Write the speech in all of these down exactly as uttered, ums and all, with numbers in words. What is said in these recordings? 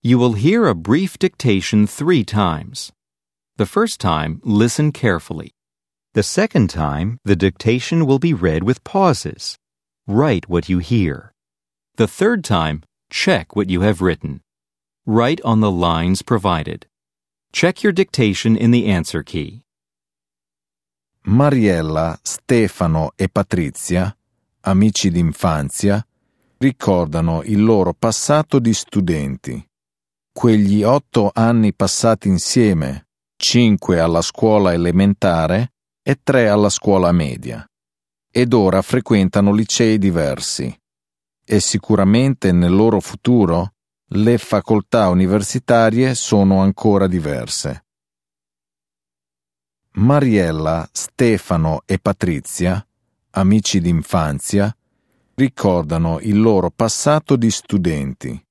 You will hear a brief dictation three times. The first time, listen carefully. The second time, the dictation will be read with pauses. Write what you hear. The third time, check what you have written. Write on the lines provided. Check your dictation in the answer key. Mariella, Stefano e Patrizia, amici d'infanzia, ricordano il loro passato di studenti. Quegli otto anni passati insieme, cinque alla scuola elementare e tre alla scuola media. Ed ora frequentano licei diversi. E sicuramente nel loro futuro le facoltà universitarie sono ancora diverse. Mariella, Stefano e Patrizia, amici d'infanzia, ricordano il loro passato di studenti.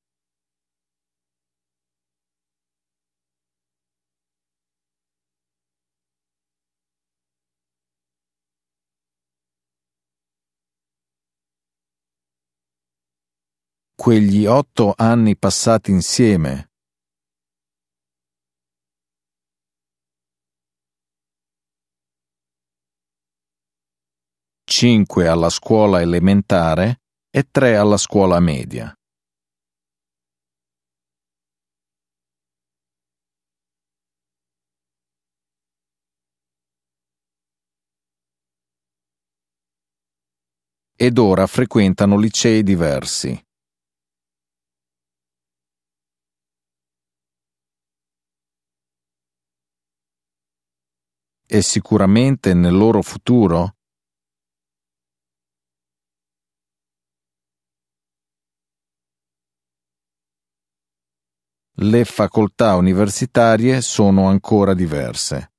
Quegli otto anni passati insieme. Cinque alla scuola elementare e tre alla scuola media. Ed ora frequentano licei diversi. E sicuramente nel loro futuro le facoltà universitarie sono ancora diverse.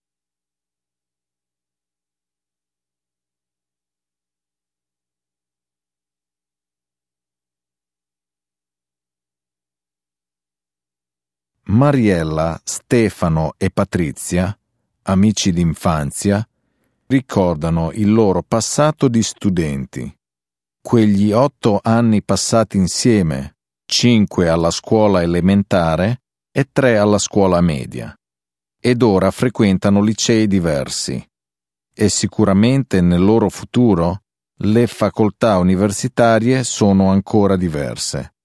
Mariella, Stefano e Patrizia, amici d'infanzia, ricordano il loro passato di studenti. Quegli otto anni passati insieme, cinque alla scuola elementare e tre alla scuola media. Ed ora frequentano licei diversi. E sicuramente nel loro futuro le facoltà universitarie sono ancora diverse.